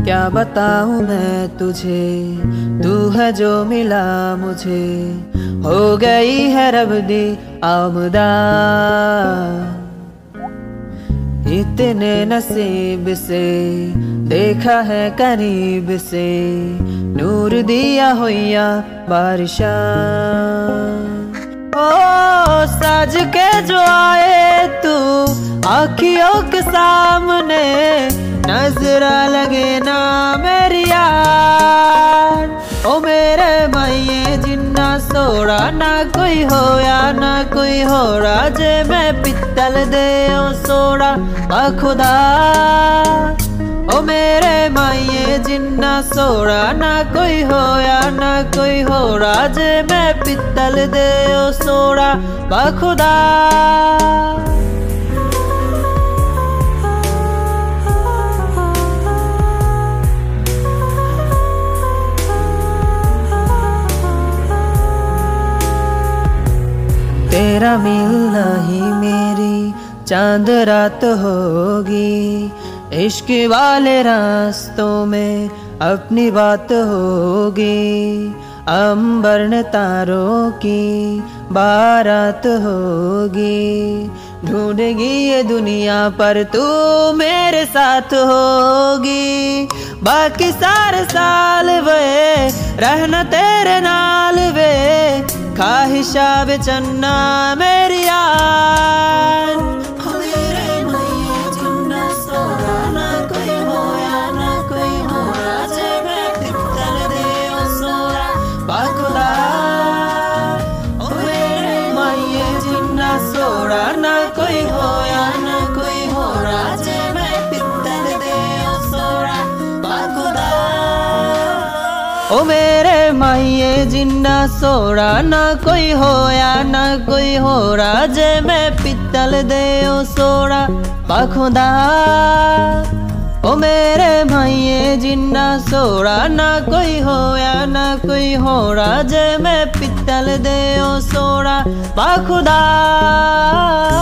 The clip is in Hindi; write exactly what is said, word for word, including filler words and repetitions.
क्या बताऊं मैं तुझे, तू है जो मिला मुझे, हो गई है रब दी आमदा। इतने नसीब से देखा है करीब से, नूर दिया होया बारिशा। ओ सज के जो आए तू आँखियों के सामने, नजरा लगे ना मेरी यार। ओ मेरे माये जिन्ना सोड़ा, ना कोई होया ना कोई होड़ा, जे मैं पित्तल दे ओ सोड़ा बखुदा। ओ मेरे माये जिन्ना सोड़ा, ना कोई होया ना कोई होड़ा, जे मैं पित्तल दे ओ सोड़ा बखुदा। तेरा मिलना ही मेरी चांद रात होगी, इश्क वाले रास्तों में अपनी बात होगी। अंबर ने तारों की बारात होगी, ढूंढेगी ये दुनिया पर तू मेरे साथ होगी। बाकी सारे साल वे रहना तेरे नाल वे, ख्वाहिशा बेचन्ना मेरी यार। मेरे माये जिन्ना सोड़ा, ना कोई होया ना कोई होया, जे मैं पित्तल दे ओ सोड़ा बखुदा। ओ मेरे माये जिन्ना सोड़ा, ना कोई होया ना कोई होया, जे मैं पित्तल दे ओ सोड़ा बखुदा। ओ मेरे माये जिन्ना सोड़ा, ना कोई होया ना कोई होरा, जे मैं पित्तल दे ओ सोड़ा बखुदा। ओ मेरे माये जिन्ना सोड़ा, ना कोई होया ना कोई होरा, जे मैं पित्तल दे ओ सोड़ा बखुदा।